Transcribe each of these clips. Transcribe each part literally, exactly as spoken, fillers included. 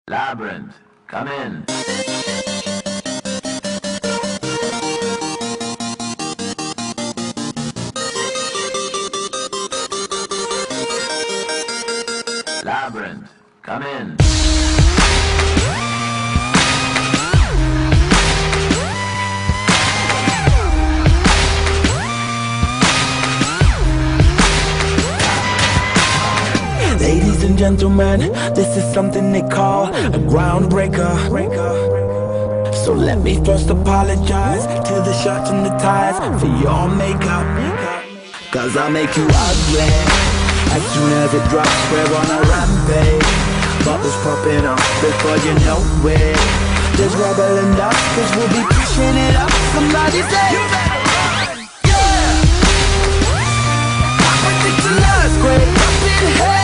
Labyrinth, come in. Labyrinth, come in. Ladies and gentlemen, this is something they call a groundbreaker. So let me first apologize to the shirts and the ties for your makeup, cause I'll make you ugly as soon as it drops. We're on a rampage, bubbles popping up before you know it. There's rubble and dust, cause we'll be pushing it up. Somebody say you better run, yeah. I predict an earthquake up in here.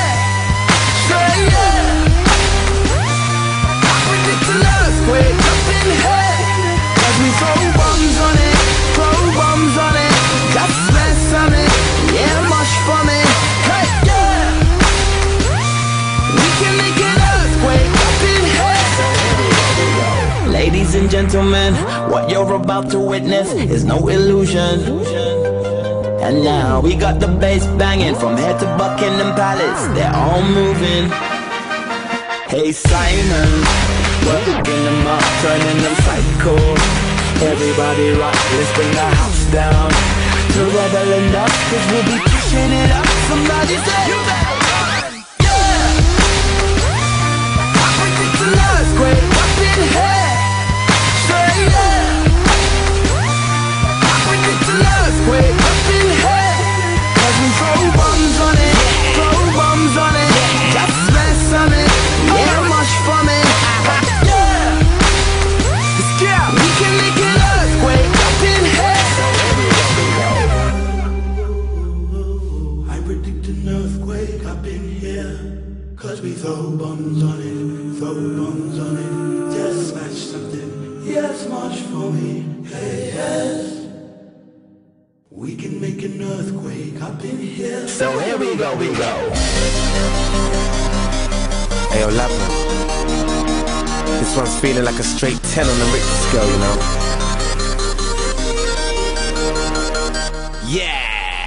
Earthquake up in here, cause we throw bombs on it, throw bombs on it, just mess on it, yeah, mush for me, hey, yeah. We can make an earthquake up in here. Ladies and gentlemen, what you're about to witness is no illusion. And now we got the bass banging from here to Buckingham Palace, they're all moving. Hey Simon, working them up, turning them psycho. Everybody rock, let's bring the house down to rubble and dust, cause we'll be pushing it up. Somebody say you better run, yeah. I predict an earthquake up in here. Say yeah. I predict an earthquake up in here, cause we throw bombs on it, throw bombs on it, just mess on it, yeah, much for me. Cause we throw bombs on it, throw bombs on it, just smash something, yes, much for me, hey, yes. We can make an earthquake up in here. So here we go, we go. Hey, yo, Labyrinth. This one's feeling like a straight ten on the Richter scale, you know? Yeah!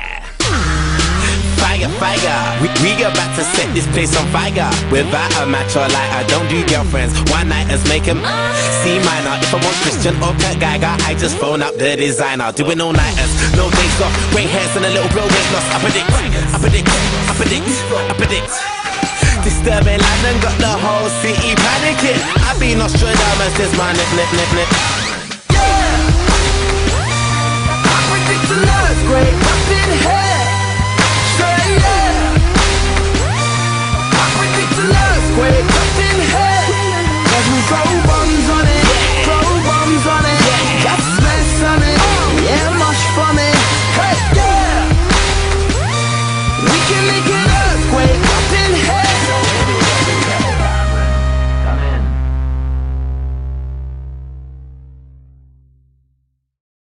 Fire, fire, we, we about to set this place on fire. Without a match or lighter, don't do girlfriends. One nighters make him C minor. If I want Christian or Kurt Geiger, I just phone up the designer. Doing all nighters, no days off, grey hairs and a little blow weight loss. I predict, I predict, I predict, I predict. Disturbing London got the whole city panicking. I be Nostradamus, this my nip, nip, nip, nip. Yeah! I predict an earthquake.